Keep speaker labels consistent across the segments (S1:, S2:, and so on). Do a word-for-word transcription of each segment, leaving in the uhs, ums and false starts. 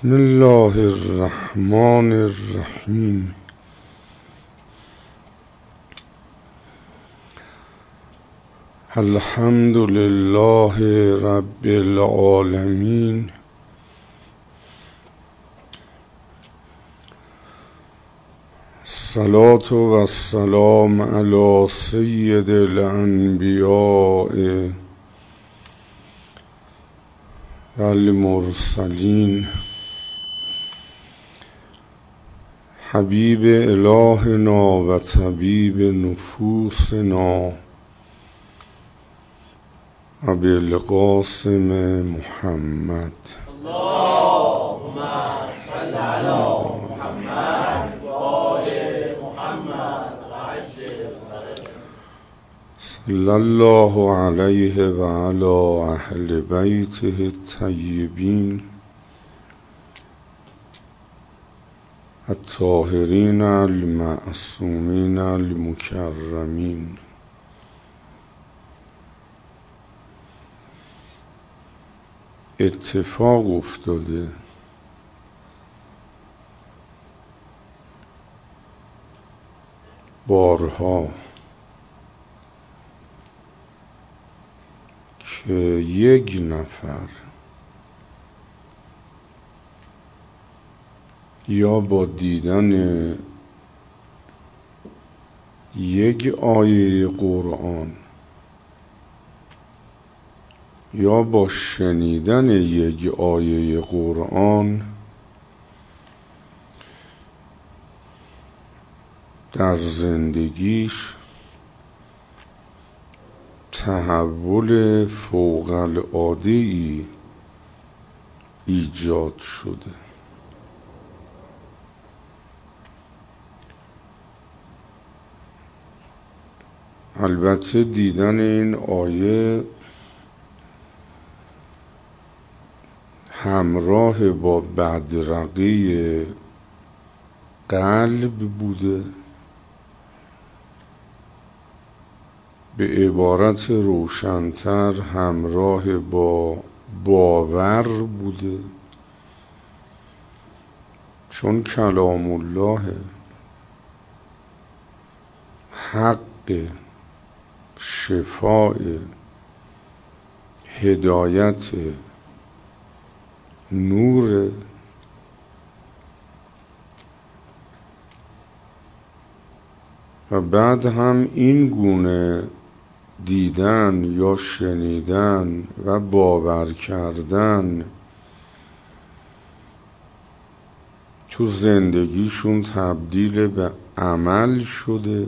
S1: بسم الله الرحمن الرحیم. الحمد لله رب العالمین. الصلاة و السلام علی سید الانبیاء و المرسلین حبیب الهنا و طبیب نفوسنا ابی القاسم محمد.
S2: اللهم صل علی محمد و آل محمد و عجل فرجهم.
S1: صلی الله علیه و علی اهل بیته الطیبین الطاهرین المعصومین المکرمین. اتفاق افتاده بارها که یک نفر یا با دیدن یک آیه قرآن یا با شنیدن یک آیه قرآن در زندگیش تحول فوق العاده‌ای ایجاد شده. البته دیدن این آیه همراه با بدرقه قلب بوده، به عبارت روشن‌تر همراه با باور بوده، چون کلام الله حق، شفاء، هدایت، نور. و بعد هم این گونه دیدن یا شنیدن و باور کردن تو زندگیشون تبدیل به عمل شده،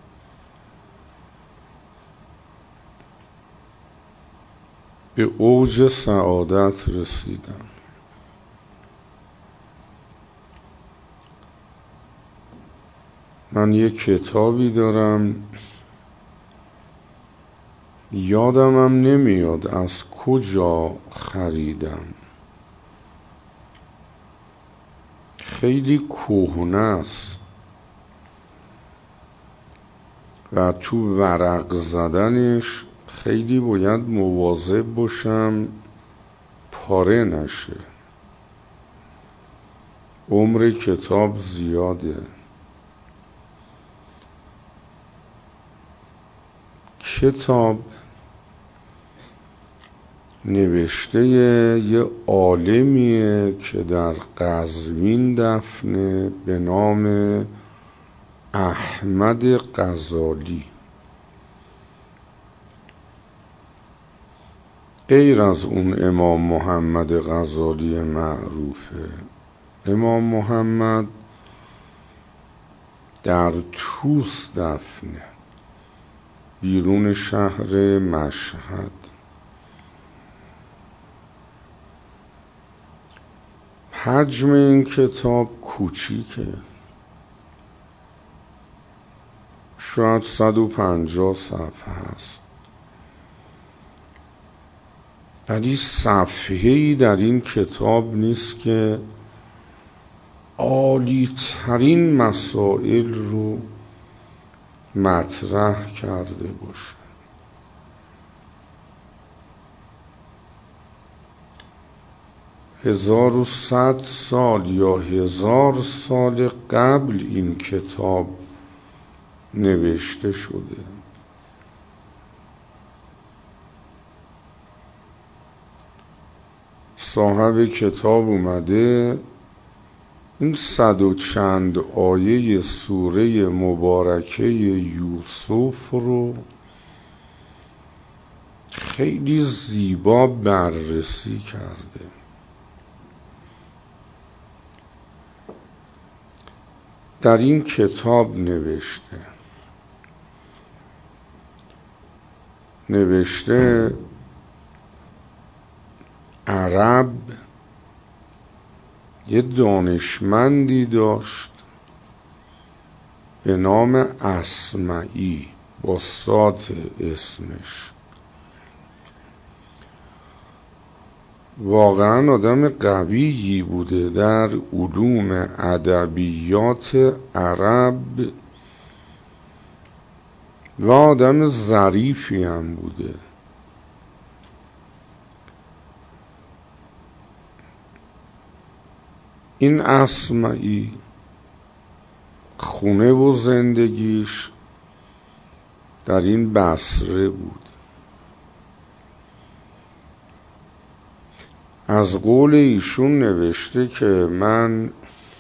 S1: به اوج سعادت رسیدن. من یک کتابی دارم، یادمم نمیاد از کجا خریدم، خیلی کهنه است و تو ورق زدنش خیلی باید مواظب باشم پاره نشه. عمر کتاب زیاده. کتاب نوشته یه عالمیه که در قزوین دفنه به نام احمد غزالی. غیر از اون امام محمد غزالی معروفه. امام محمد در طوس دفنه، بیرون شهر مشهد. حجم این کتاب کوچیکه، شاید صد و پنجاه صفحه هست، ولی صفحه‌ای در این کتاب نیست که عالی ترین مسائل رو مطرح کرده باشه. هزار و صد سال یا هزار سال قبل این کتاب نوشته شده. صاحب کتاب اومده این صد و چند آیه سوره مبارکه یوسف رو خیلی زیبا بررسی کرده. در این کتاب نوشته نوشته عرب یه دانشمندی داشت به نام اصمعی با صاد اسمش. واقعا آدم قویی بوده در علوم ادبیات عرب و آدم ظریفی هم بوده. این اصمعی خونه و زندگیش در این بصره بود. از قول ایشون نوشته که من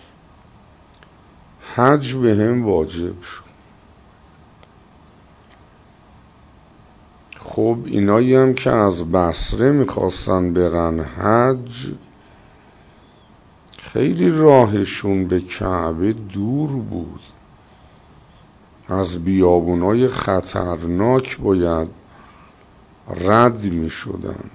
S1: حج به هم واجب شد. خب اینایی هم که از بصره میخواستن برن حج خیلی راهشون به کعبه دور بود، از بیابونای خطرناک باید رد می شدن،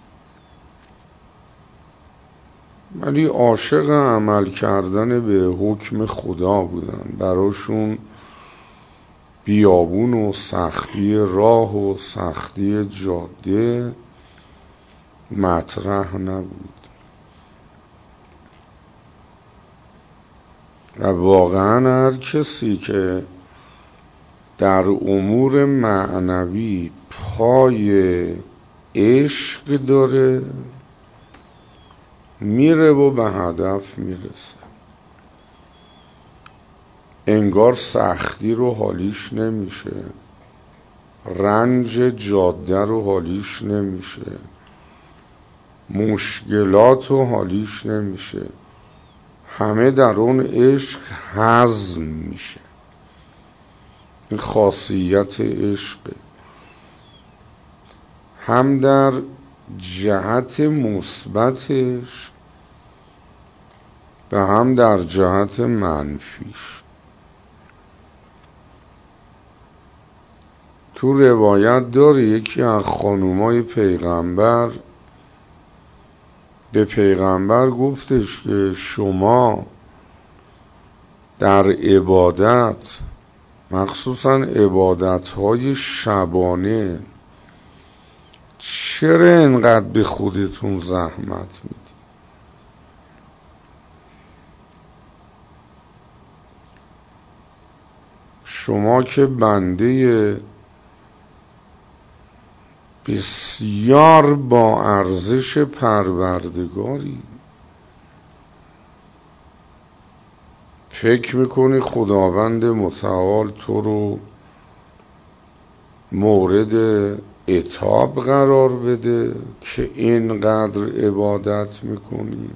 S1: ولی عاشق عمل کردن به حکم خدا بودن. براشون بیابون و سختی راه و سختی جاده مطرح نبود. و واقعا هر کسی که در امور معنوی پای عشق داره میره و به هدف میرسه. انگار سختی رو حالیش نمیشه، رنج جاده رو حالیش نمیشه، مشکلات رو حالیش نمیشه، همه در اون عشق هضم میشه. این خاصیت عشقه، هم در جهت مثبتش و هم در جهت منفیش. تو روایت داره یکی از خانومای پیغمبر به پیغمبر گفتش که شما در عبادت، مخصوصا عبادت‌های شبانه، چرا اینقدر به خودتون زحمت میدی؟ شما که بنده بسیار با ارزش پروردگاری، فکر میکنی خداوند متعال تو رو مورد عتاب قرار بده که اینقدر عبادت میکنی؟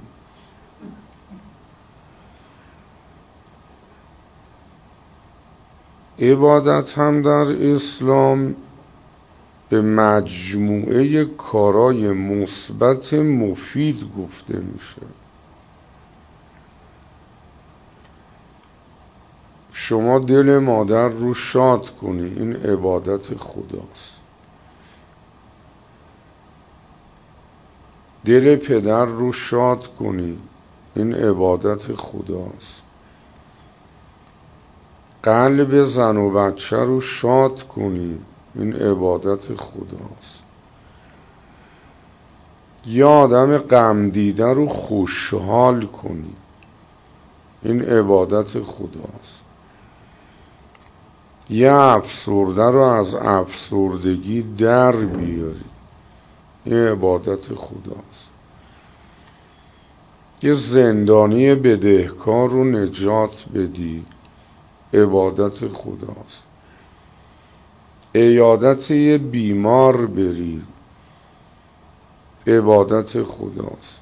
S1: عبادت هم در اسلام به مجموعه کارای مثبت مفید گفته میشه. شما دل مادر رو شاد کنی، این عبادت خداست. دل پدر رو شاد کنی، این عبادت خداست. قلب زن و بچه رو شاد کنی، این عبادت خداست. یا آدم غم دیده رو خوشحال کنی، این عبادت خداست. یه افسرده رو از افسردگی در بیاری، این عبادت خداست. یه زندانی بدهکار رو نجات بدی، عبادت خداست. عیادت یه بیمار بری، عبادت خداست.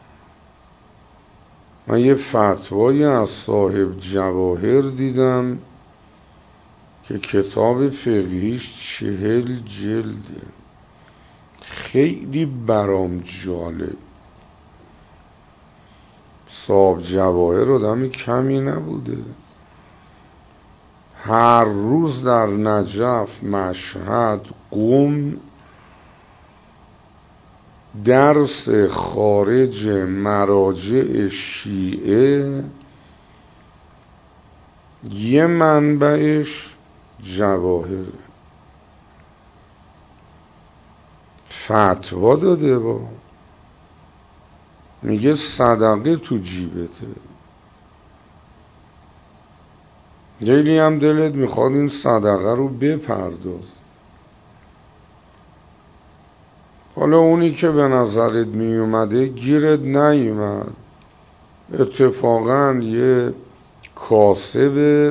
S1: من یه فتوایی از صاحب جواهر دیدم که کتاب فقهیش چهل جلده، خیلی برام جالب. صاحب جواهر آدم کمی نبوده، هر روز در نجف، مشهد، قم درس خارج مراجع شیعه، یه منبعش جواهر. فتوا داده با میگه صدقه تو جیبته. خیلی هم دلت میخواد این صدقه رو بپرداز. حالا اونی که به نظرت میومده گیرت نیومد، اتفاقا یه کاسب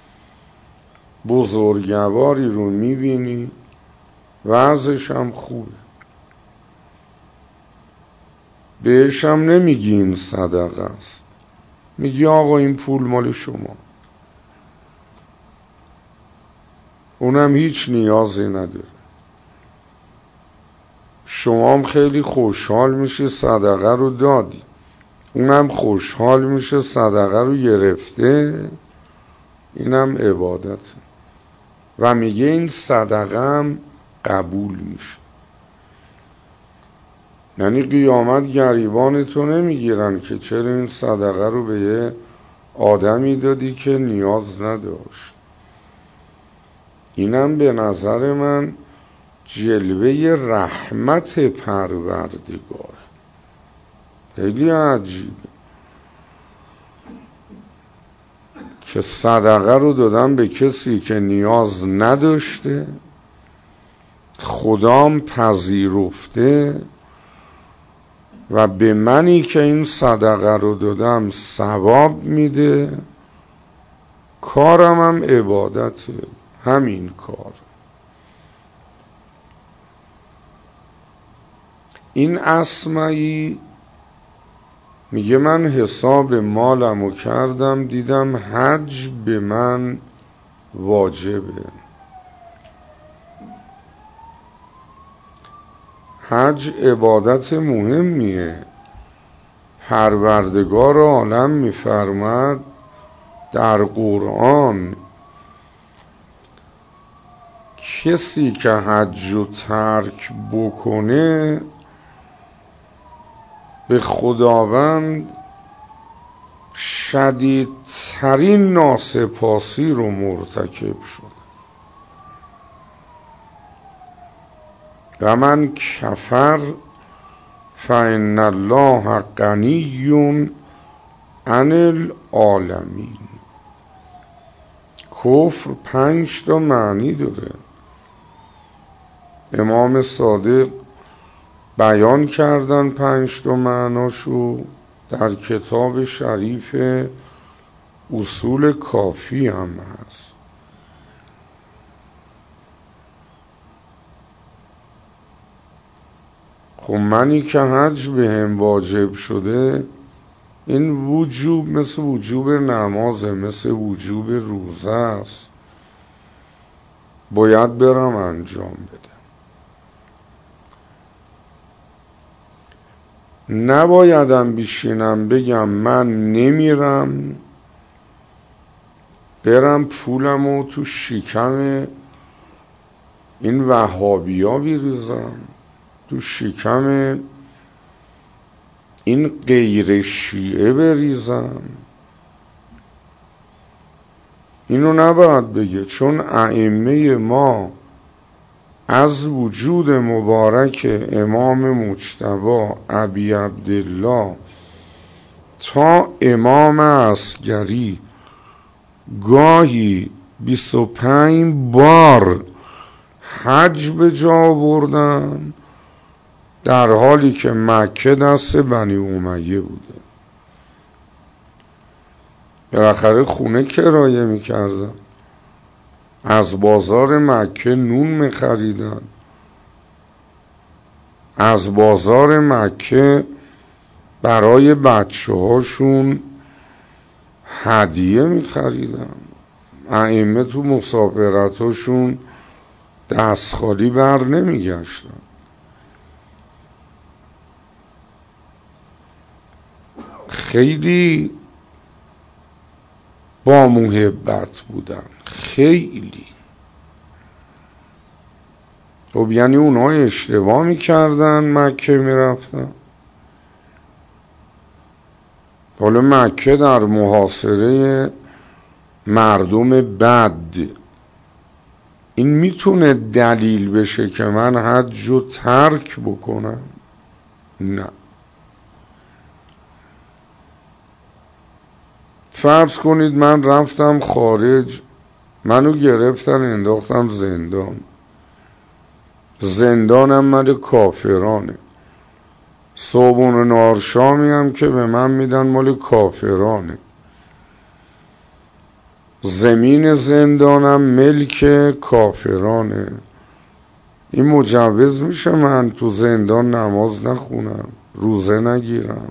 S1: بزرگواری رو میبینی، وضعش هم خوبه، بهش هم نمیگی این صدقه است، میگی آقا این پول مال شما. اونم هیچ نیازی نداره. شما هم خیلی خوشحال میشه صدقه رو دادی، اونم خوشحال میشه صدقه رو گرفته، اینم عبادت و میگه این صدقه هم قبول میشه. یعنی قیامت گریبان تو نمیگیرن که چرا این صدقه رو به یه آدمی دادی که نیاز نداشت. اینم به نظر من جلوه رحمت پروردگاره. خیلی عجیبه که صدقه رو دادم به کسی که نیاز نداشته، خدام پذیرفته و به منی که این صدقه رو دادم ثواب میده. کارم هم عبادته، همین کار. این اسمعی میگه من حساب مالمو کردم، دیدم حج به من واجبه. حج عبادت مهمیه. پروردگار عالم میفرماد در قرآن کسی که حج رو ترک بکنه به خداوند شدیدترین ناسپاسی رو مرتکب شد. و من کفر فإن الله غنی عن العالمین. کفر پنج تا معنی داره. امام صادق بیان کردن پنج تا معناشو در کتاب شریف اصول کافی هم هست. خب منی که حج به هم واجب شده، این وجوب مثل وجوب نمازه، مثل وجوب روزه است، باید برم انجام بدم. نبایدم بشینم بگم من نمیرم، برم پولمو تو شکم این وهابیا بریزم، تو شکم این غیر شیعه بریزم. اینو نباید بگه، چون ائمه ما از وجود مبارک امام مجتبی ابی عبدالله تا امام عسگری گاهی بیست و پنج بار حج به جا بردن، در حالی که مکه دست بنی امیه بوده. بالاخره خونه کرایه میکردن، از بازار مکه نون میخریدن، از بازار مکه برای بچه هاشون هدیه میخریدن. ائمه تو مسافرتاشون دست خالی بر نمیگشتن. خیلی با محبت بودن، خیلی. خب یعنی اونها اشتباه میکردن مکه میرفتن. حالا مکه در محاصره مردم بد، این میتونه دلیل بشه که من حج رو ترک بکنم؟ نه. فرض کنید من رفتم خارج، منو گرفتن انداختم زندان، زندانم مال کافرانه، صبحون و نارشامی هم که به من میدن مال کافرانه، زمین زندانم ملک کافرانه. این مجوز میشه من تو زندان نماز نخونم، روزه نگیرم؟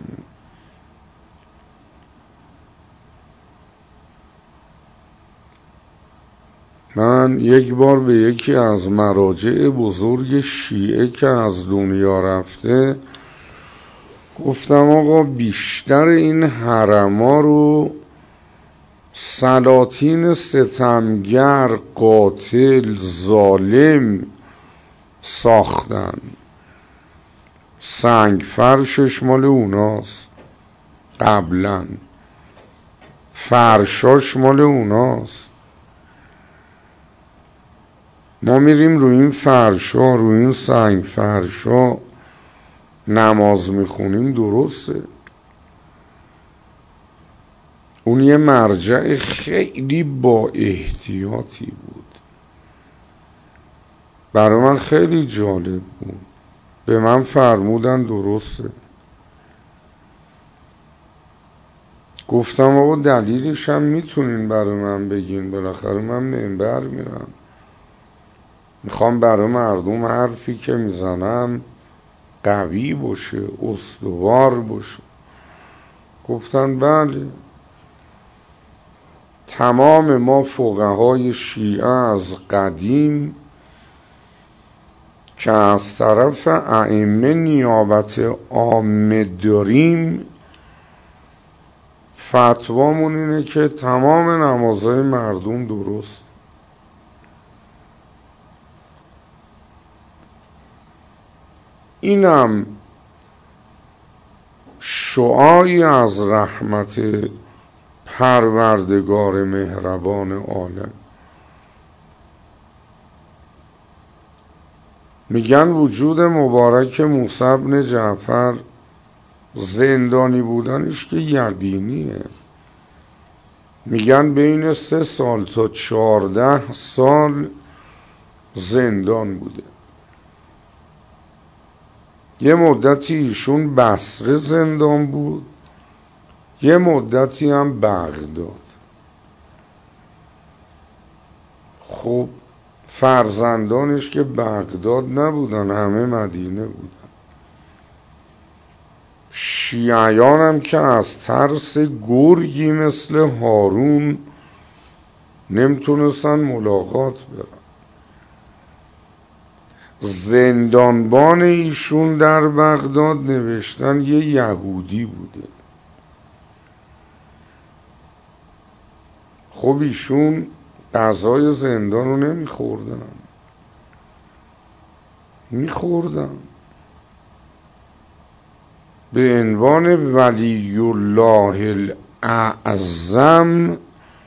S1: من یک بار به یکی از مراجع بزرگ شیعه که از دنیا رفته گفتم آقا بیشتر این حرما رو سلاطین ستمگر، قاتل، ظالم ساختن، سنگ فرشش مال اوناست، قبلا فرشاش مال اوناست. ما میریم روی این فرشا، روی این سنگ فرشا نماز میخونیم، درسته. اون یه مرجع خیلی با احتیاطی بود، برای من خیلی جالب بود. به من فرمودن درسته. گفتم آقا دلیلش هم میتونین برای من بگین، بالاخره من منبر میرم، میخوام برای مردم حرفی که میزنم قوی باشه، استوار باشه. گفتن بله. تمام ما فقهای شیعه از قدیم که از طرف ائمه نیابت عامه داریم، فتوامون اینه که تمام نمازهای مردم درست. اینم شعاعی از رحمت پروردگار مهربان عالم. میگن وجود مبارک موسی بن جعفر زندانی بودنش که یقینیه. میگن بین سه سال تا چهارده سال زندان بوده. یه مدتی ایشون بصره زندان بود، یه مدتی هم بغداد. خب فرزندانش که بغداد نبودن، همه مدینه بودن. شیعیان هم که از ترس گرگی مثل هارون نمیتونستن ملاقات برن. زندانبان ایشون در بغداد نوشتن یه یهودی بوده. خب ایشون غذای زندان رو نمیخوردن، میخوردن به عنوان ولی الله الاعظم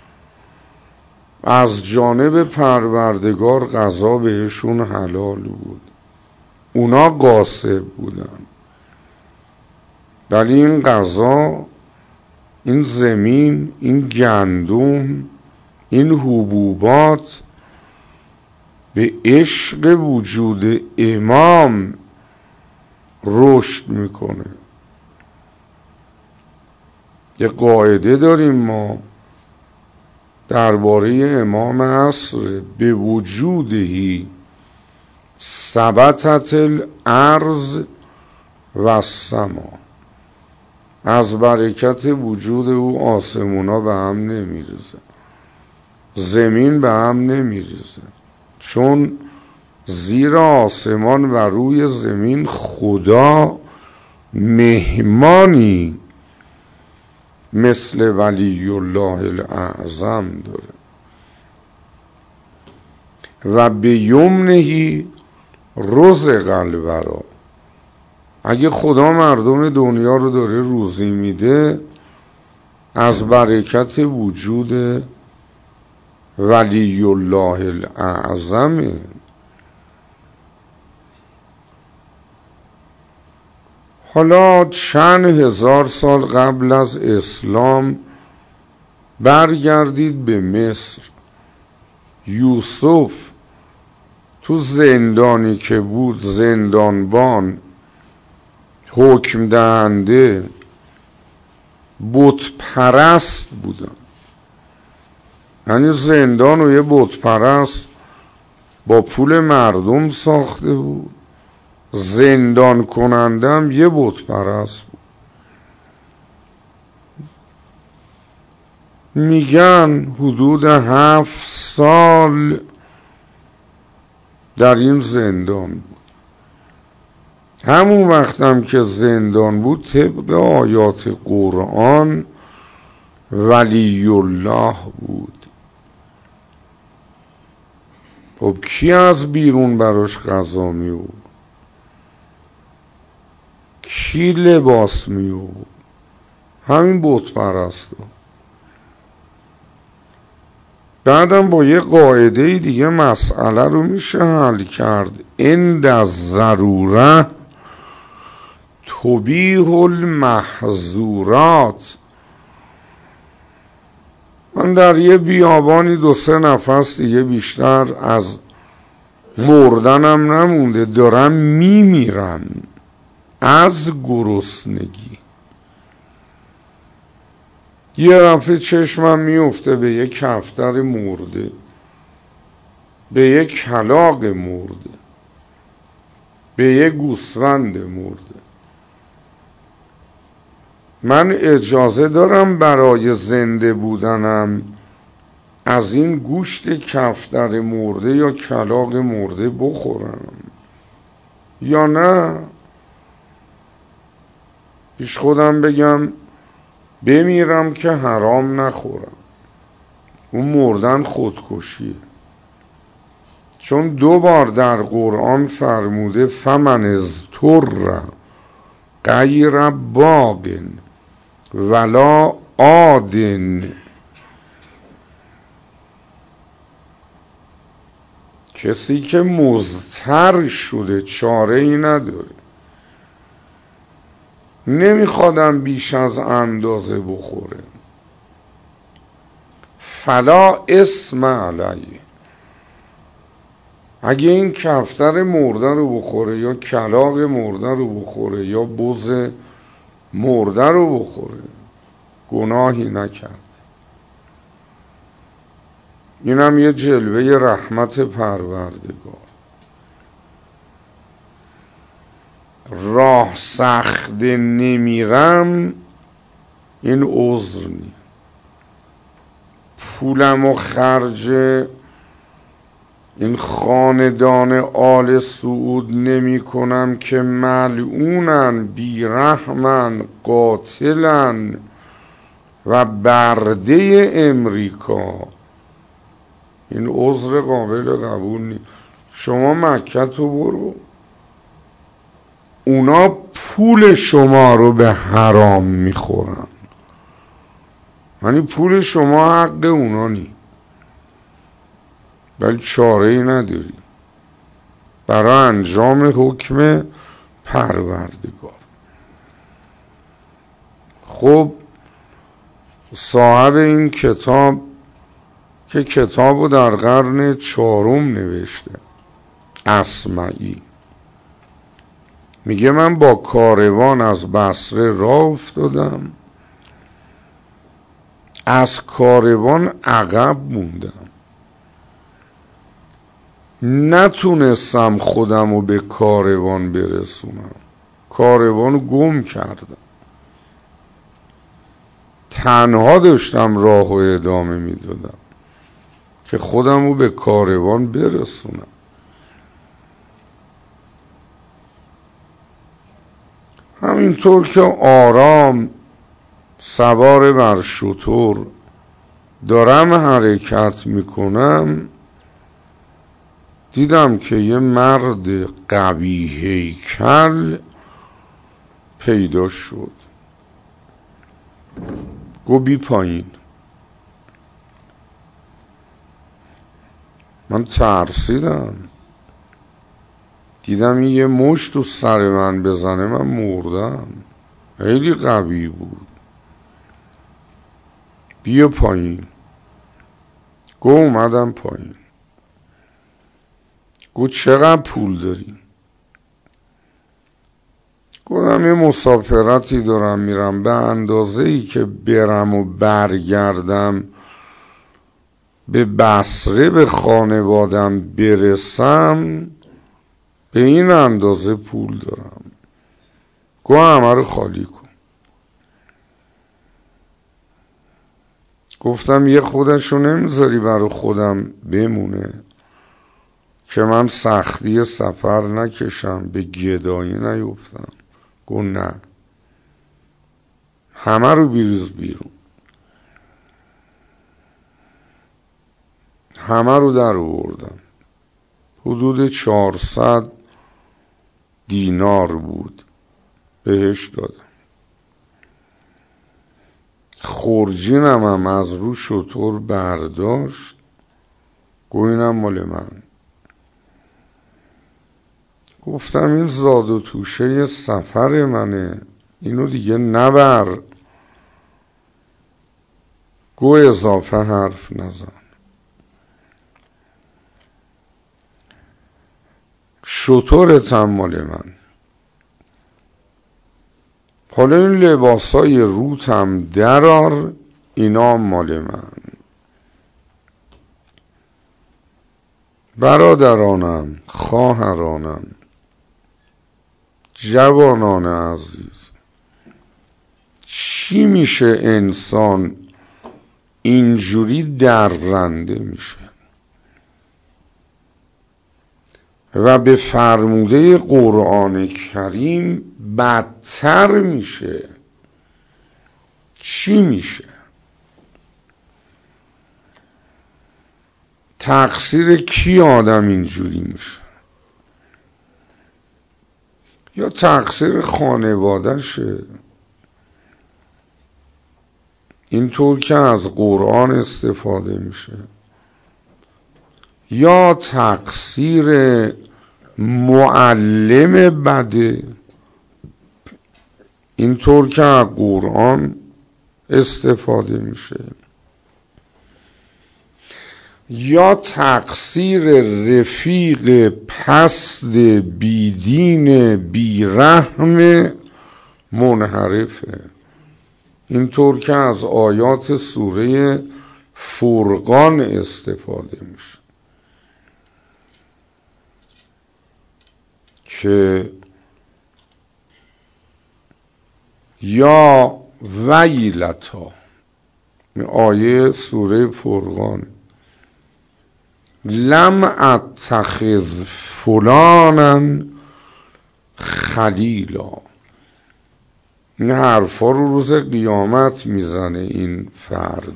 S1: از جانب پروردگار غذا بهشون حلال بود. اونا غاصب بودن، ولی این غذا، این زمین، این گندم، این حبوبات به عشق وجود امام رشد میکنه. یه قاعده داریم ما، درباره امام عصر به وجودهی ثبتت الارض و السما، از برکت وجود او آسمونا به هم نمیریزه، زمین به هم نمیریزه، چون زیر آسمان و روی زمین خدا مهمانی مثل ولی الله الاعظم داره و به یمنهی رزق الورا. اگه خدا مردم دنیا رو داره روزی میده از برکت وجود ولی الله الاعظمه. حالا چند هزار سال قبل از اسلام برگردید به مصر. یوسف تو زندانی که بود، زندانبان، حکم دهنده، بت پرست بودن. یعنی زندان و یه بت پرست با پول مردم ساخته بود، زندان کنندم یه بت پرست بود. میگن حدود هفت سال در این زندان بود. همون وقتم که زندان بود طبق آیات قرآن ولی الله بود. خب کی از بیرون براش غذا می آورد؟ کی لباس می آورد؟ همین بت پرستا. بعدم با یه قاعده دیگه مسئله رو میشه حل کرد. عند الضروره تبیح المحظورات. من در یه بیابانی دو سه نفس دیگه بیشتر از مردنم نمونده، دارم میمیرم از گرسنگی. یه دفعه چشمم میفته به یک کفتر مرده، به یک کلاغ مرده، به یک گوسفند مرده. من اجازه دارم برای زنده بودنم از این گوشت کفتر مرده یا کلاغ مرده بخورم یا نه؟ پیش خودم بگم بمیرم که حرام نخورم. اون مردن خودکشیه، چون دو بار در قرآن فرموده فمن اضطر غیر باغ ولا عادن. کسی که مضطر شده چاره ای نداره، نمیخوادم بیش از اندازه بخوره، فلا اسم علیه. اگه این کفتر مرده رو بخوره یا کلاغ مرده رو بخوره یا بز مرده رو بخوره گناهی نکرد. اینم یه جلوه رحمت پروردگار. راه سخت نمیرم این عذر نی. پولم و خرج این خاندان آل سعود نمی کنم که ملعونن، بیرحمن، قاتلن و برده امریکا. این عذر قابل قبول نیست. شما مکه تو برو، اونا پول شما رو به حرام میخورن، یعنی پول شما حق اونا نی، ولی چاره ای نداری برای انجام حکم پروردگار. خب صاحب این کتاب که کتابو در قرن چهارم نوشته، اصمعی، میگه من با کاروان از بصره راه افتادم، از کاروان عقب موندم، نتونستم خودم رو به کاروان برسونم، کاروان رو گم کردم، تنها داشتم راه رو ادامه میدادم که خودم رو به کاروان برسونم. همینطور که آرام سوار بر شتر دارم حرکت میکنم، دیدم که یه مرد قوی هیکل پیدا شد. گو بی پایین. من ترسیدم، دیدم این یه مشت تو سر من بزنه من مردم. خیلی قوی بود. بیا پایین. گو اومدم پایین. گو چقدر پول داری؟ گفتم یه مسافرتی دارم میرم، به اندازه ای که برم و برگردم به بصره به خانوادم برسم به این اندازه پول دارم. گو همه رو خالی کن. گفتم یه خودشو نمیذاری برای خودم بمونه که من سختی سفر نکشم، به گدایی نیفتم؟ گو نه، همه رو بیریز بیرون. همه رو در آوردم. حدود چهارصد دینار بود، بهش دادم. خورجینم هم از رو شتر برداشت. گو اینم مال من. گفتم این زاد و توشه سفر منه، اینو دیگه نبر. گو اضافه حرف نزن. شترت هم مال من. حالا این لباسای روت هم درار، اینا مال من. برادرانم، خواهرانم، جوانان عزیز، چی میشه انسان اینجوری درنده میشه و به فرموده قرآن کریم بدتر میشه؟ چی میشه؟ تقصیر کی آدم اینجوری میشه؟ یا تقصیر خانوادهشه، اینطور که از قرآن استفاده میشه، یا تقصیر معلم بده، اینطور که از قرآن استفاده میشه، یا تقصیر رفیق پست بیدین بیرحم منحرفه، اینطور که از آیات سوره فرقان استفاده میشه که یا ویلتا، آیه سوره فرقان، لم اتخذ فلانا خلیلا. این حرفا رو روز قیامت میزنه این فرد.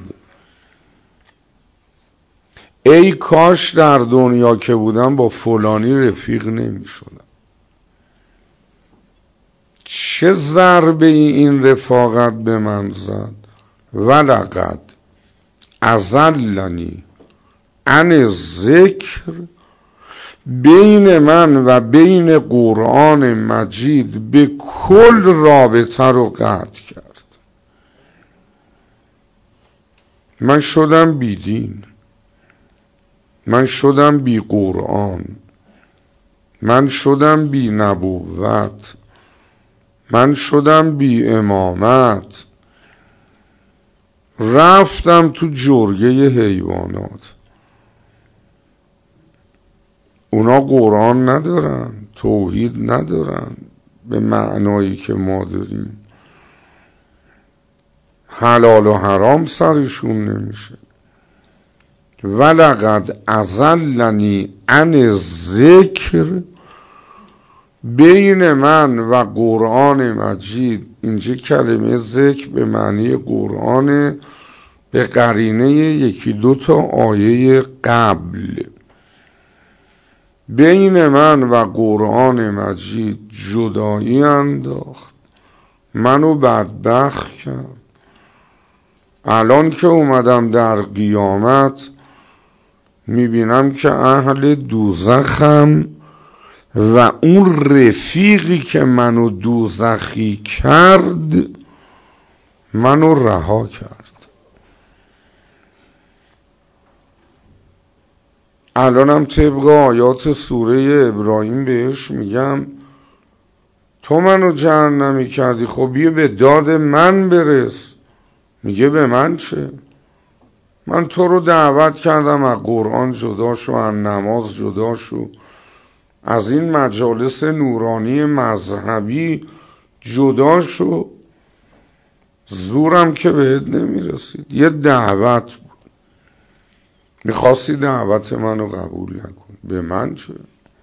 S1: ای کاش در دنیا که بودم با فلانی رفیق نمی شدم. چه ضربه این رفاقت به من زد. ولقد اضلنی عن ذکر، بین من و بین قرآن مجید به کل رابطه رو قطع کرد. من شدم بی دین، من شدم بی قرآن، من شدم بی نبوت، من شدم بی امامت. رفتم تو جرگه حیوانات. اونا قرآن ندارن، توحید ندارن به معنایی که ما داریم، حلال و حرام سرشون نمیشه. ولقد اضلنی عن ذکر، بین من و قرآن مجید، اینجا کلمه ذکر به معنی قرآن به قرینه یکی دو تا آیه قبل، بین من و قرآن مجید جدایی انداخت، منو بدبخت کرد. الان که اومدم در قیامت میبینم که اهل دوزخم و اون رفیقی که منو دوزخی کرد منو رها کرد. الانم طبق آیات سوره ابراهیم بهش میگم تو منو جهنمی کردی، خب بیا به داد من برس. میگه به من چه؟ من تو رو دعوت کردم از قرآن جدا شو، از نماز جدا شو، از این مجالس نورانی مذهبی جدا شو. زورم که بهت نمیرسید، یه دعوت بود، میخواستی دعوت منو قبول نکن، به من چه؟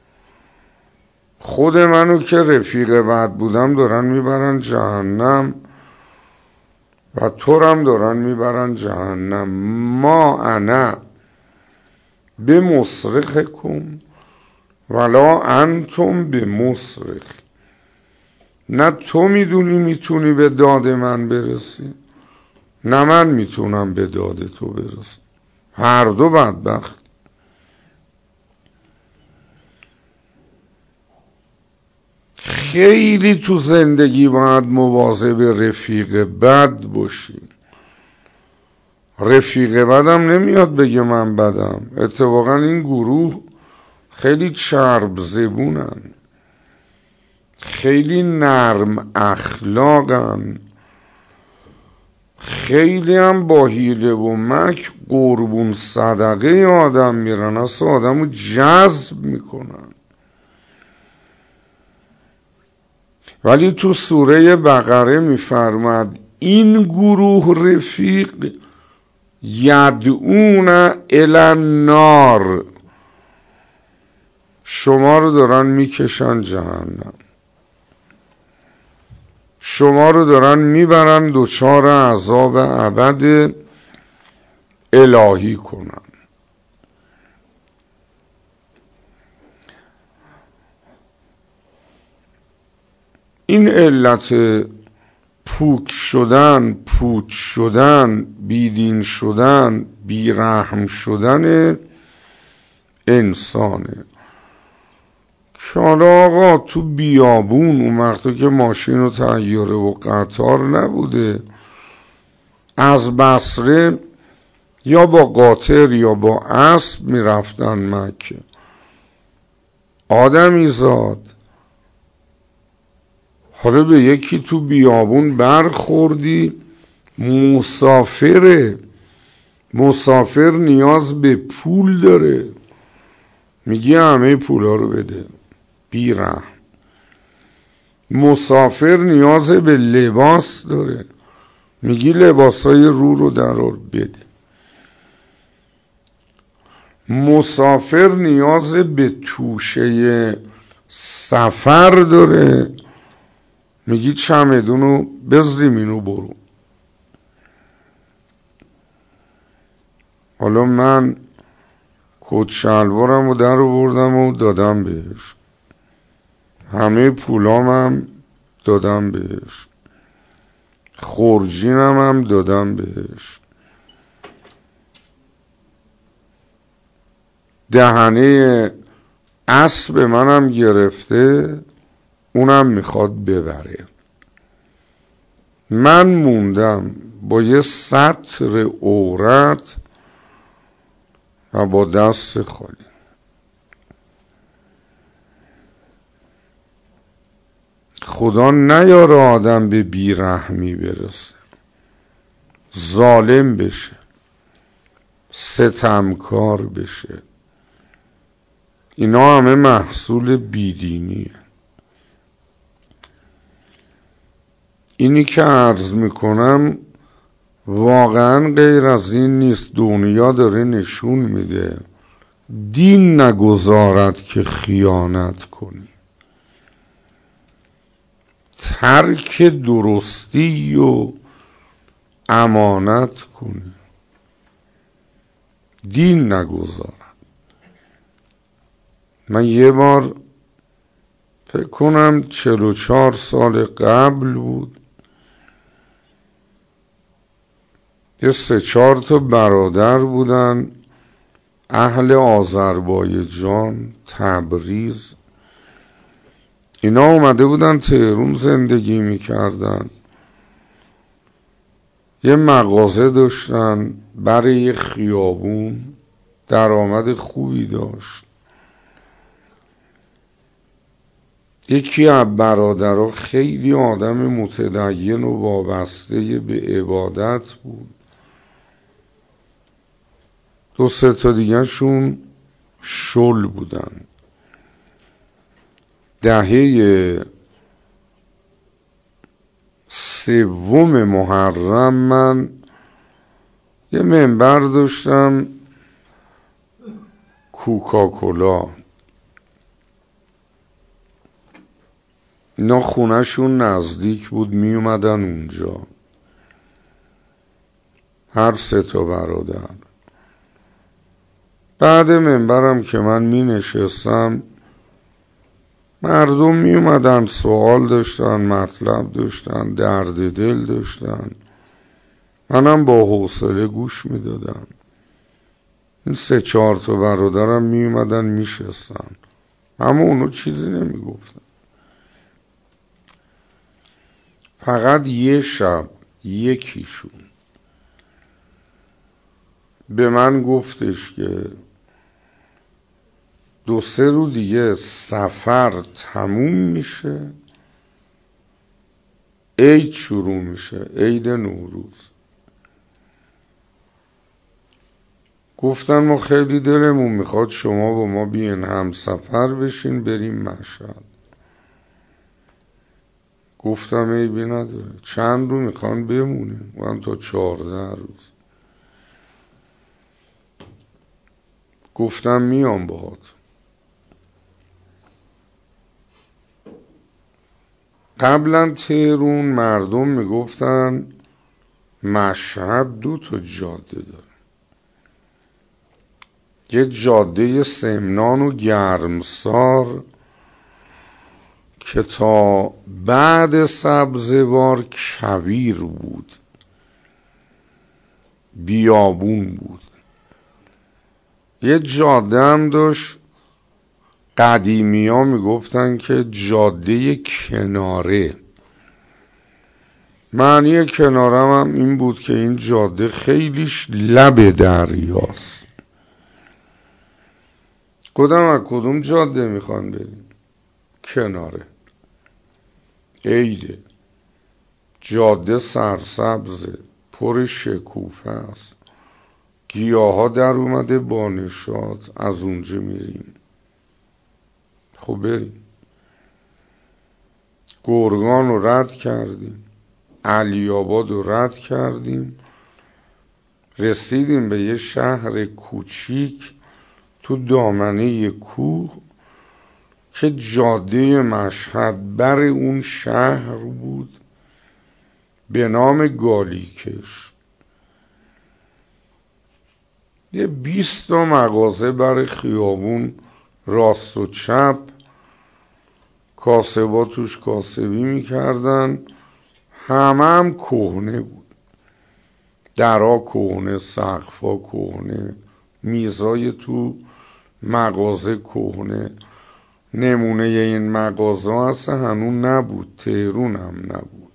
S1: خود منو که رفیق بد بودم دارن میبرن جهنم و تو هم دارن میبرن جهنم. ما انا به مصرخکم ولا انتم به مصرخ، نه تو میدونی میتونی به داد من برسی نه من میتونم به داد تو برسم، هر دو بدبخت. خیلی تو زندگی باید مواظب رفیق بد باشیم. رفیق بدم نمیاد بگه من بدم، اتفاقا این گروه خیلی چرب زبونن، خیلی نرم اخلاقن، خیلی هم با حیله و مکر قربون صدقه آدم میرن، اصلا آدمو جذب میکنن. ولی تو سوره بقره میفرماد این گروه رفیق یدعون الی النار، شما رو دارن میکشن جهنم، شما رو دارن میبرن دچار عذاب ابد الهی کنن. این علت پوک شدن، پوچ شدن، بیدین شدن، بیرحم شدن انسانه. که حالا آقا تو بیابون اون وقتا که ماشین و طیاره و قطار نبوده، از بصره یا با قاطر یا با اسب میرفتن مکه. آدمی زاد حالا به یکی تو بیابون برخوردی، مسافره، مسافر نیاز به پول داره، میگی همه پولا رو بده، بیرحم. مسافر نیاز به لباس داره، میگی لباسای رو رو درار بده. مسافر نیاز به توشه سفر داره، میگی چمدونو بزدیم اینو برو. حالا من کت شلوارم رو در آوردم و دادم بهش، همه پولام هم دادم بهش، خورجینم هم دادم بهش، دهنه اسب منم گرفته، اونم میخواد ببره. من موندم با یه سطر عورت و با دست خالی. خدا نیاره آدم به بیرحمی برسه. ظالم بشه، ستمکار بشه. اینا همه محصول بیدینیه. اینی که عرض میکنم واقعا غیر از این نیست. دنیا داره نشون میده دین نگذارد که خیانت کنی، ترک درستی و امانت کنی، دین نگذارد. من یه بار فکر کنم چهل و چهار سال قبل بود، یه سه چهار تا برادر بودن اهل آذربایجان، تبریز. اینا اومده بودن تهران زندگی میکردن، یه مغازه داشتن برای خیابون، درآمد خوبی داشت. یکی از برادرها خیلی آدم متدین و وابسته به عبادت بود. دو سه تا دیگه شون شل بودن. دهه سوم محرم من یه منبر داشتم کوکاکولا، اینا خونه شون نزدیک بود، می اومدن اونجا هر سه تا برادر. بعد منبرم که من می نشستم مردم می اومدن سوال داشتن، مطلب داشتن، درد دل داشتن، منم با حوصله گوش می دادم. این سه چهار تا برادرم می اومدن می شستن، اما اونو چیزی نمی گفتن. فقط یه شب یکیشون به من گفتش که دو سه رو دیگه سفر تموم میشه، عید شروع میشه، عید نوروز. گفتن ما خیلی دلمون میخواد شما با ما بیاین هم سفر بشین بریم مشهد. گفتم عیبی نداره، چند رو میخوان بمونیم؟ من تا چهارده روز. گفتم میام باهات. قبلا تهرون مردم میگفتن مشهد دو تا جاده داره، یه جاده سمنان و گرمسار که تا بعد سبزوار کویر بود، بیابون بود. یه جاده هم داشت قدیمی ها میگفتن که جاده کناره. معنی کنارم هم این بود که این جاده خیلیش لب دریاست. کدام از کدوم جاده میخوان بریم؟ کناره. عیده، جاده سرسبزه، پر شکوفه است، گیاه ها در اومده با نشاط، از اونجا میریم. خب بریم. گرگان رو رد کردیم، علی آباد رو رد کردیم، رسیدیم به یه شهر کوچیک تو دامنه کوه که جاده مشهد بر اون شهر بود به نام گالیکش. یه بیست تا مغازه بر خیابون راست و چپ، کاسبا توش کاسبی میکردن، همه هم کهنه بود، درها کهنه، سقفا کهنه، میزای تو مغازه کهنه. نمونه این مغازه اصلا هنوز نبود، تهرون هم نبود.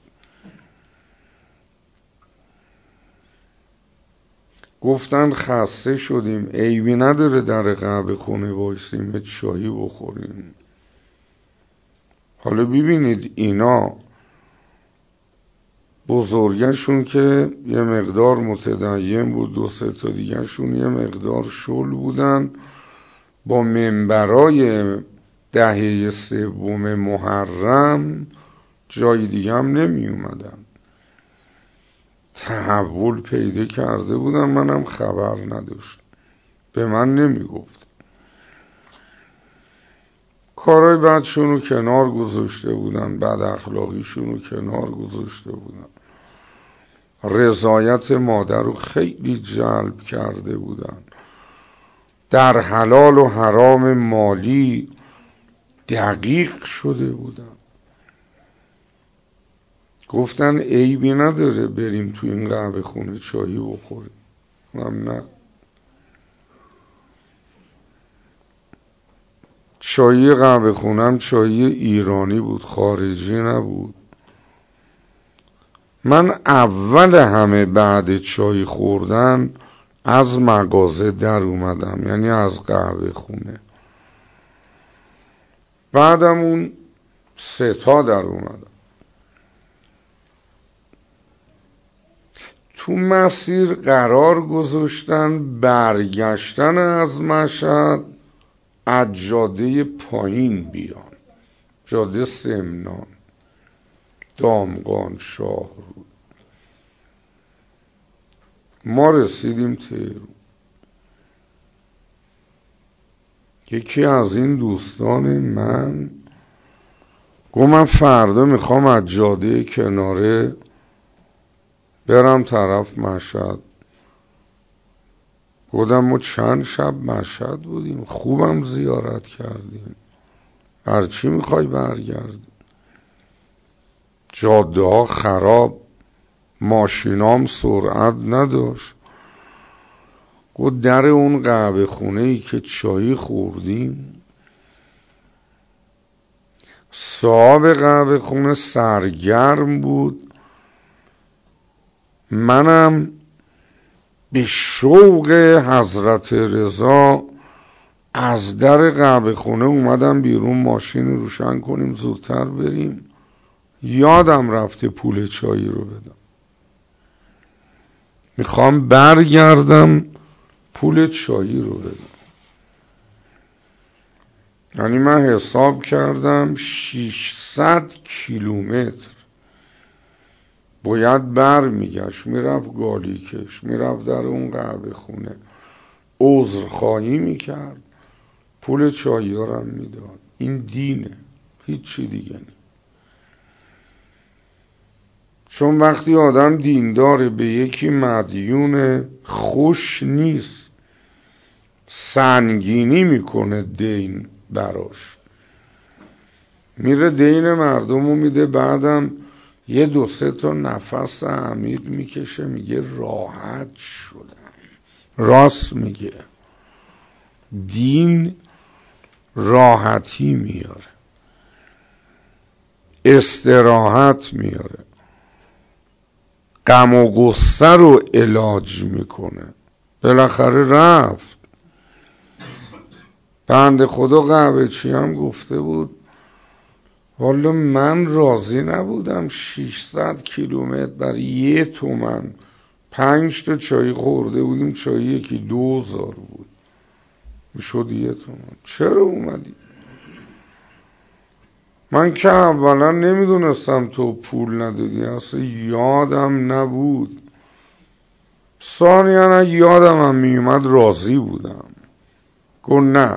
S1: گفتن خسته شدیم، عیبی نداره در قهوه خونه وایسیم چایی بخوریم. حالا ببینید اینا بزرگشون که یه مقدار متدین بود، دو سه تا دیگرشون یه مقدار شل بودن، با منبرای دهه سوم محرم جای دیگه هم نمی اومدن، تحول پیدا کرده بودن، منم خبر نداشت، به من نمی گفت. کارهای بدشون رو کنار گذاشته بودن، بد اخلاقیشون رو کنار گذاشته بودن، رضایت مادر رو خیلی جلب کرده بودن، در حلال و حرام مالی دقیق شده بودن. گفتن عیبی نداره بریم تو این قهوه خونه چایی بخوریم، هم نه، چایی قهوه خونم چایی ایرانی بود، خارجی نبود. من اول همه بعد چای خوردن از مغازه در اومدم، یعنی از قهوه خونه. بعدم اون سه تا در اومدم. تو مسیر قرار گذاشتن برگشتن از مشهد از جاده پایین بیان، جاده سمنان، دامغان، شاهرود. ما رسیدیم تهران. یکی از این دوستان من گفت من فردا میخوام از جاده کناره برم طرف مشهد. گفتم ما چند شب مشهد بودیم، خوبم زیارت کردیم، هرچی میخوای برگردیم. جاده ها خراب، ماشینام سرعت نداشت. گفت در اون قهوه خونه ای که چایی خوردیم، صاحب قهوه خونه سرگرم بود، منم به شوق حضرت رضا از در قهوه خونه اومدم بیرون ماشین روشن کنیم زودتر بریم. یادم رفته پول چایی رو بدم، میخوام برگردم پول چایی رو بدم. یعنی من حساب کردم ششصد کیلومتر باید بر میگشت، میرفت گالیکش، میرفت در اون قهوه خونه، عذرخواهی میکرد، پول چایی ها رو میداد. این دینه، هیچی دیگه نی. چون وقتی آدم دینداره به یکی مدیون خوش نیست، سنگینی میکنه دین براش، میره دین مردم رو میده، بعدم یه دو سه تا نفس عمیق میکشه، میگه راحت شدم. راست میگه، دین راحتی میاره، استراحت میاره، غم و غصه رو علاج میکنه. بالاخره رفت. بنده خدا قهوه چی هم گفته بود والا من راضی نبودم ششصد کیلومتر برای یه تومن پنج تا چای خورده بودیم، چای یکی دو هزار بود، میشد یه تومن. چرا اومدی؟ من که اولا نمیدونستم تو پول ندادی، اصلا یادم نبود. ثانیاً یادم هم میومد راضی بودم. گفت نه،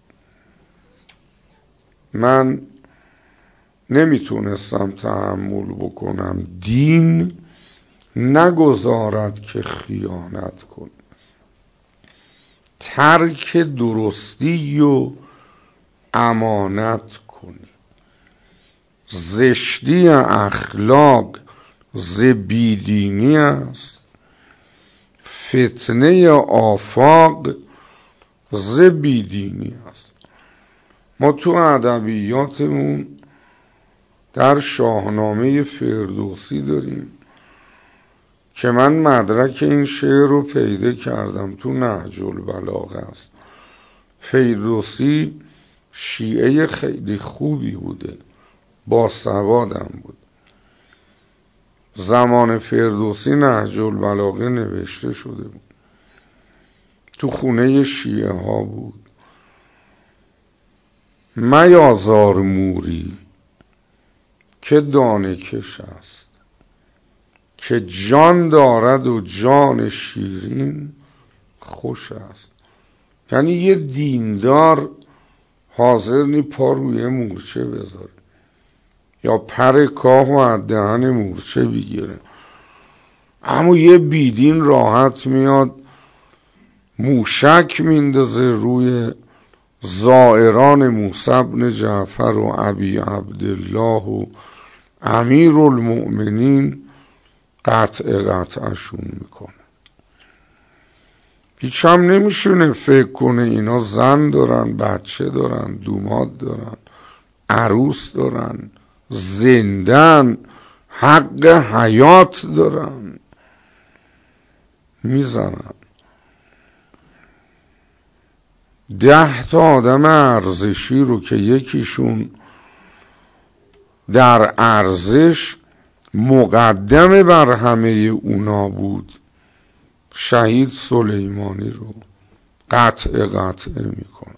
S1: من نمیتونستم تحمل بکنم، دین نگذارد که خیانت کن، ترک درستی و امانت کنی، زشتی اخلاق ز بیدینی است، فتنه آفاق ز بیدینی است. ما تو ادبیاتمون در شاهنامه فردوسی داریم که من مدرک این شعر رو پیدا کردم، تو نهج البلاغه است. فردوسی شیعه خیلی خوبی بوده، باسوادم بود. زمان فردوسی نهج البلاغه نوشته شده بود، تو خونه شیعه ها بود. میازار موری که دانه کش است، که جان دارد و جان شیرین خوش است. یعنی یه دیندار حاضر نی پا روی مورچه بذاره یا پر کاه و از دهن مورچه بگیره، اما یه بیدین راحت میاد موشک میندازه روی زائران موسی بن جعفر و ابی عبدالله و امیر المؤمنین، قطع قطعشون میکنه. هیچ هم نمیشونه فکر کنه اینا زن دارن، بچه دارن، دوماد دارن، عروس دارن، زندن، حق حیات دارن، میزنن. ده تا آدم ارزشی رو که یکیشون در ارزش مقدم بر همه اونا بود، شهید سلیمانی رو قطع قطعه میکنه.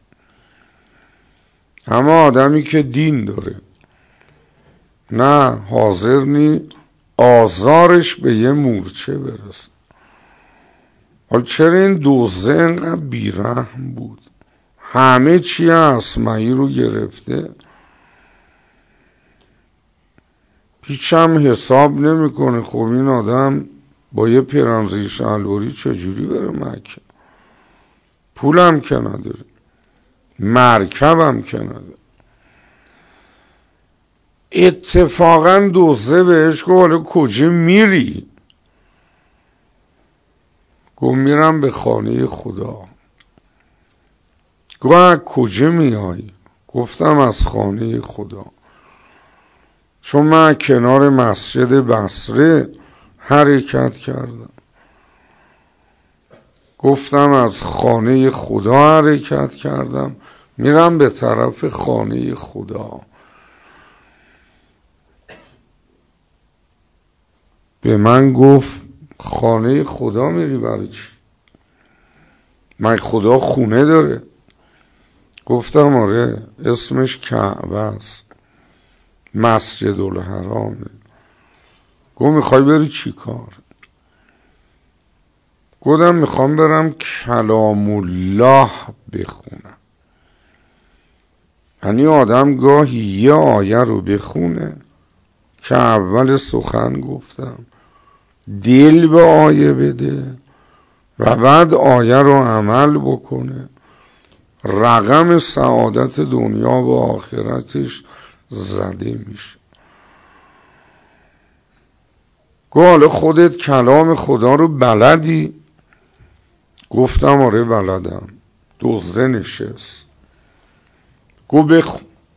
S1: اما آدمی که دین داره نه، حاضر نی آزارش به یه مورچه برسه. حالا چرا این دوزه اینقدر بیرحم بود؟ همه چی اسمعی رو گرفته، هیچ هم حساب نمیکنه. خب این آدم با یه پیرنزی شلواری چجوری بره مکه؟ پولم که نداره، مرکبم که نداره. اتفاقا دوزه بهش گفت حالا کجا میری؟ گفت میرم به خانه خدا. گفت کجا میای؟ گفتم از خانه خدا، چون من کنار مسجد بصره حرکت کردم. گفتم از خانه خدا حرکت کردم، میرم به طرف خانه خدا. به من گفت خانه خدا میری برای چی؟ من خدا خونه داره؟ گفتم آره، اسمش کعبه است، مسجد الحرامه. گفت میخوای بری چی کار؟ گفتم میخوام برم کلام الله بخونم. یعنی آدم گاهی یه آیه رو بخونه که اول سخن گفتم، دل به آیه بده و بعد آیه رو عمل بکنه، رقم سعادت دنیا و آخرتش زده میشه. گفت حالا خودت کلام خدا رو بلدی؟ گفتم آره بلدم. دوزه نشست. گفت بخون.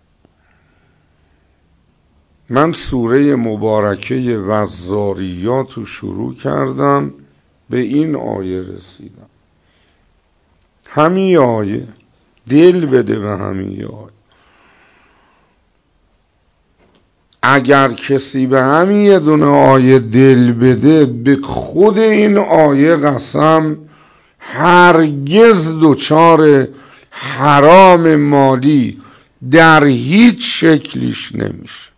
S1: من سوره مبارکه والذاریات رو شروع کردم، به این آیه رسیدم. همین آیه، دل بده به همین آیه. اگر کسی به همین یه دونه آیه دل بده، به خود این آیه قسم هرگز دچار حرام مالی در هیچ شکلیش نمیشه.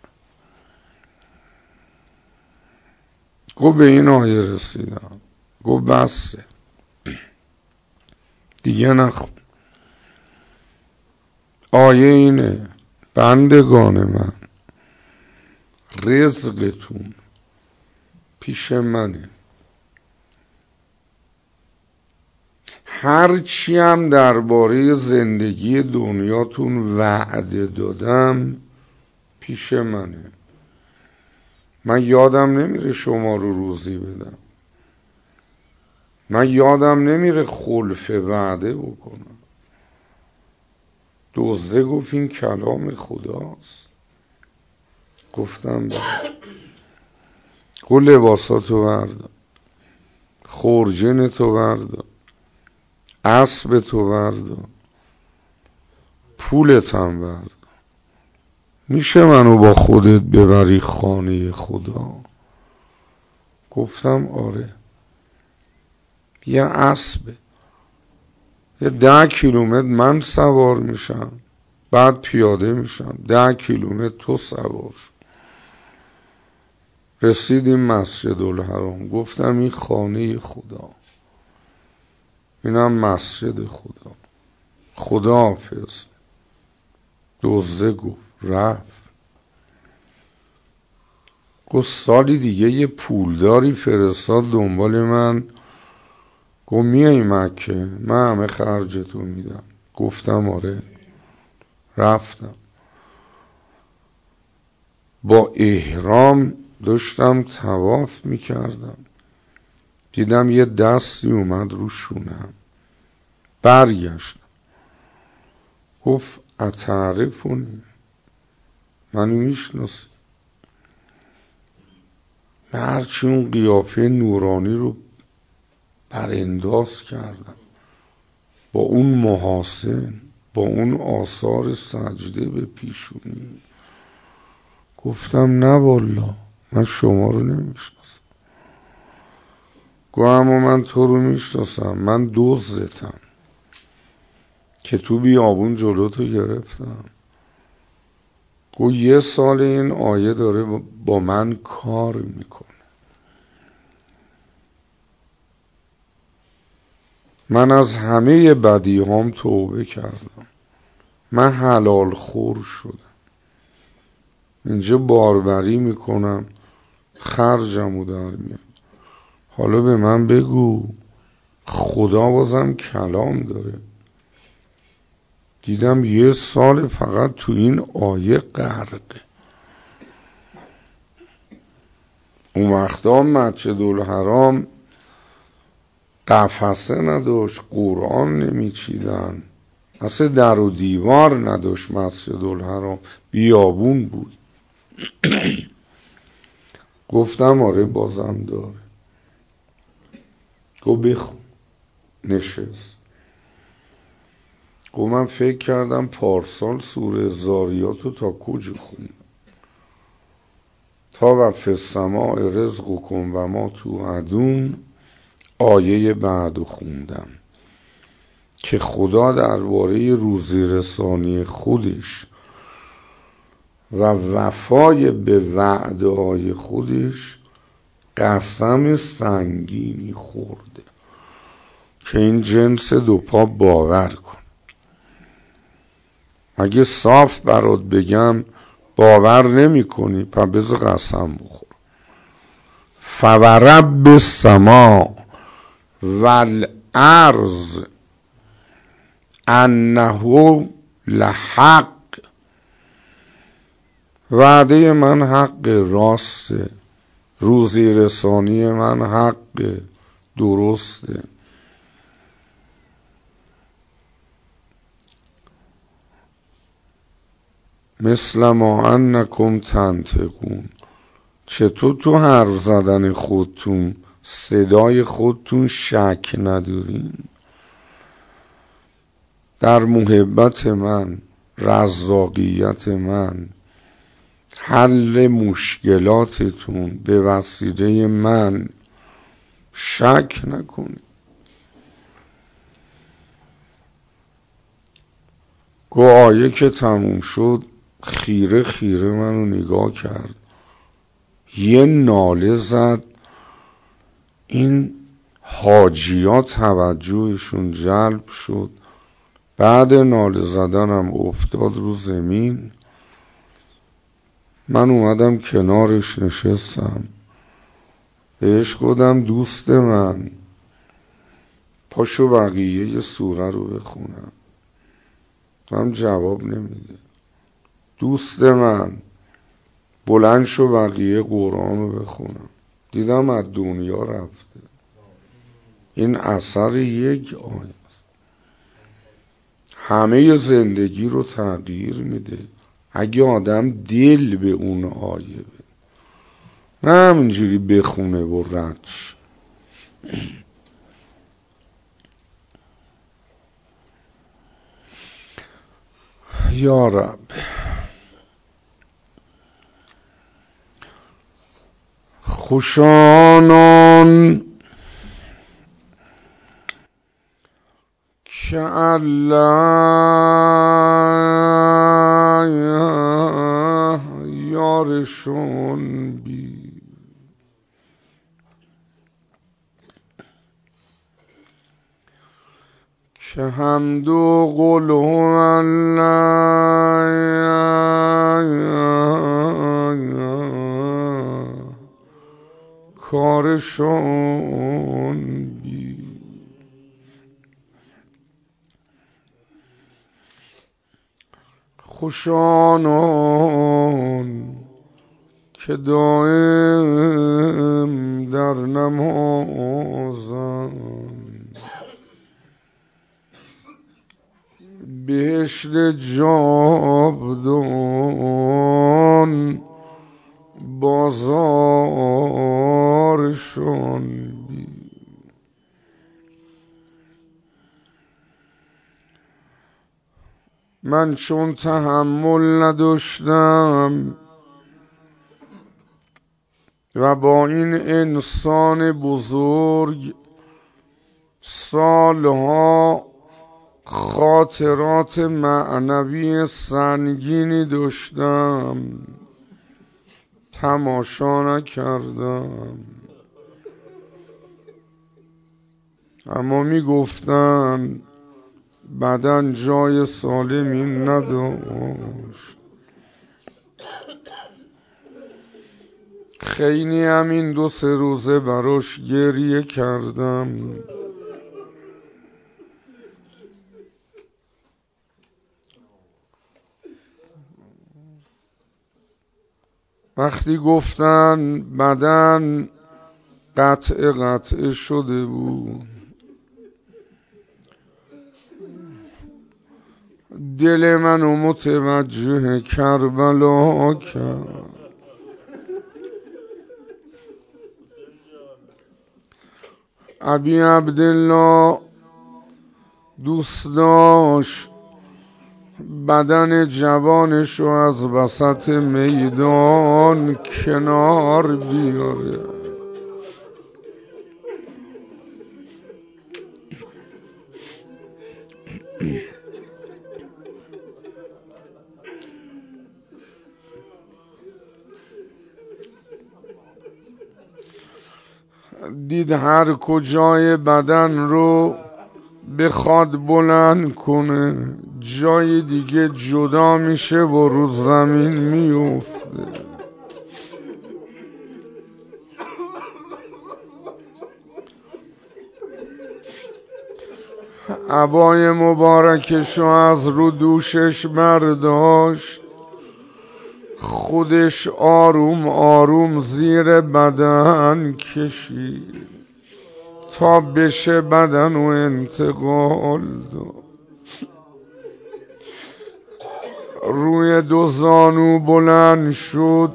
S1: گفت به این آیه رسیدم. گفت بسه دیگه نخون. آیه اینه: بندگان من، رزقتون پیش منه، هرچی هم درباره زندگی دنیاتون وعده دادم پیش منه. من یادم نمیره شما رو روزی بدم، من یادم نمیره خلف وعده بکنم. دزده گفت این کلام خداست. گفتم بله. گفت لباساتو بردار، خورجینتو بردار، اسبتو بردار، پولتم بردار. میشه منو با خودت ببری خانه خدا؟ گفتم آره. یه اسبه، یه ده کیلومتر من سوار میشم، بعد پیاده میشم، ده کیلومتر تو سوار. رسیدیم مسجد الحرام. گفتم این خانه خدا، اینم مسجد خدا. خدا حافظ. دوزه گفت رفت. گفت سالی دیگه یه پولداری فرستاد دنبال من، گفت میای مکه؟ من همه خرجتو میدم. گفتم آره. رفتم با احرام داشتم طواف میکردم، دیدم یه دستی اومد رو شونم. برگشتم. گفت اتعرفونی؟ منو میشناسی؟ من هرچی اون قیافه نورانی رو برانداز کردم، با اون محاسن، با اون آثار سجده به پیشونی. گفتم نه والله من شما رو نمیشناسم. گفت اما من تو رو میشناسم، من دزدتم که تو بیابون جلو تو گرفتم. گفت یه سال این آیه داره با من کار میکنه. من از همه بدی هم توبه کردم. من حلال خور شدم. اینجا باربری میکنم، خرجمو در میارم. حالا به من بگو خدا بازم کلام داره؟ دیدم یه سال فقط تو این آیه غرقه. اون وقتا مسجد الحرام قفسه نداشت، قرآن نمیچیدن، اصلا در و دیوار نداشت مسجد الحرام، بیابون بود. گفتم آره بازم داره. گفت بخون. نشست. گفت من فکر کردم پارسال سوره زاریاتو تا کجا خوندم، تا و فی السماء رزقکم و ما توعدون آیه بعدو خوندم که خدا درباره روزی رسانی خودش و وفای به وعده های خودش قسم سنگینی خورده که این جنس دو پا باور کن. اگه صاف برات بگم باور نمی کنی، پس بذار قسم بخور. فورب السماء والارض انه لحق. وعده من حق راسته، روزی رسانی من حق درسته. مثل ما انکم تنطقون. چطور تو حرف زدن خودتون، صدای خودتون شک ندارین؟ در محبت من، رزاقیت من، حل مشکلاتتون به وسیله من شک نکنید. گو آیه که تموم شد خیره خیره منو نگاه کرد، یه ناله زد. این حاجیات توجهشون جلب شد. بعد ناله زدنم افتاد رو زمین. من اومدم کنارش نشستم، بهش گفتم دوست من پاشو بقیه یه سوره رو بخونم. من جواب نمیده. دوست من بلند شو بقیه قرآن رو بخونم. دیدم از دنیا رفته. این اثر یک آیه است، همه زندگی رو تغییر میده اگه آدم دل به اون آیه بده، نه همینجوری بخونه و ردش. یا رب. خوشانان که الله یارشون بی که حمد و قل الله کارشون بی خوشانان که دائم در نمازند بهشت جاودان بازارشون بی من چون تحمل نداشتم و با این انسان بزرگ سالها خاطرات معنوی سنگینی داشتم، تماشا نکردم. اما می گفتن بدن جای سالمی نداشت. خیلی همین دو سه روزه براش گریه کردم. وقتی گفتن بدن قطع قطع شده بود، دل منو متوجه کربلا کرد. ابی عبدالله دوست داشت بدن جوانشو از وسط میدان کنار بیاره. دید هر کجای بدن رو بخواد بلند کنه جای دیگه جدا میشه و رو زمین میفته. عبای مبارکشو از رو دوشش برداشت، خودش آروم آروم زیر بدن کشید تا بشه بدن و انتقال داد. روی دو زانو بلند شد،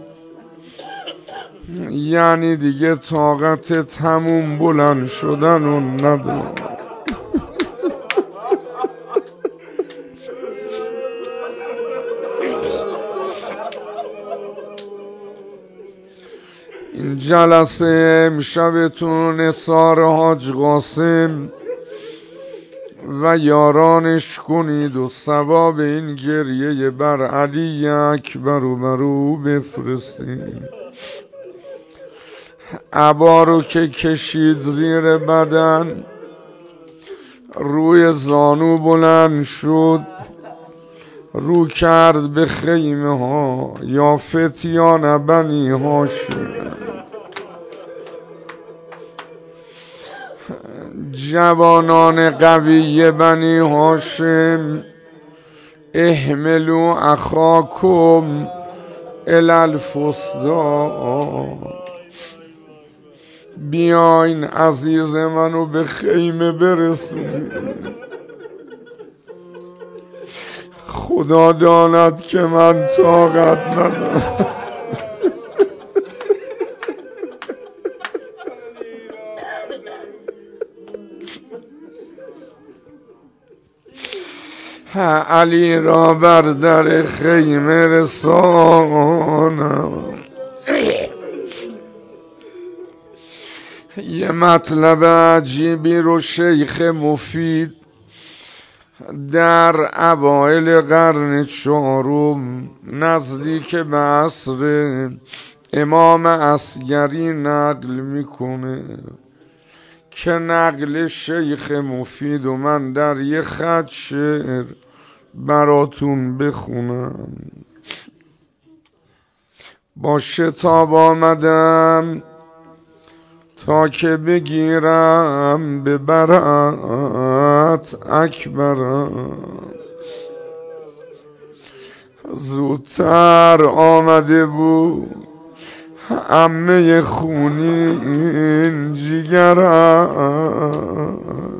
S1: یعنی دیگه طاقت تموم بلند شدن و نداد. این جلسه امشبتون نثار حاج قاسم و یارانش کنید و ثواب این گریه بر علی اکبر رو برو بفرستید. عبا رو که کشید زیر بدن، روی زانو بلند شد، رو کرد به خیمه ها یا فتیان بنی هاشم. جوانان قوی بنی هاشم، احملو اخاکم الی الفسطاط، بیاین عزیز منو به خیمه برسونید. خدا داند که من طاقت ندارم. علی را بر در خیمه رسانم، یه مطلب عجیبی رو شیخ مفید در اوایل قرن چهارم نزدیک به عصر امام عسگری نقل میکنه که نقل شیخ مفید و من در یه خط شعر براتون بخونم. با شتاب آمدم تا که بگیرم به برات اکبرم، زودتر آمده بود عمه خونین جیگرم،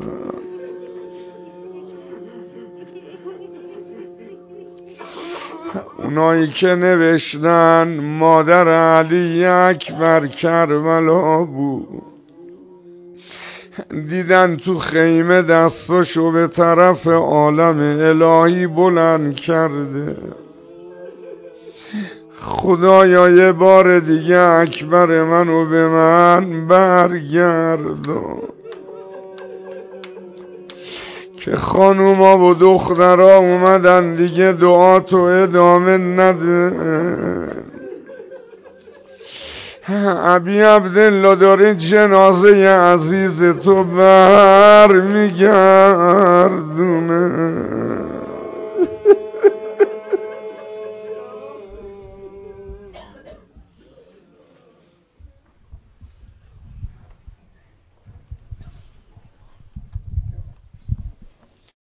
S1: اونایی که نوشتن مادر علی اکبر کربلا بود، دیدن تو خیمه دستاشو به طرف عالم الهی بلند کرده. خدایا یه بار دیگه اکبر منو به من برگردون که خانوما و دخترها اومدن دیگه دعا تو ادامه نده. ابی عبدالله داره جنازه عزیز تو بر میگردونه.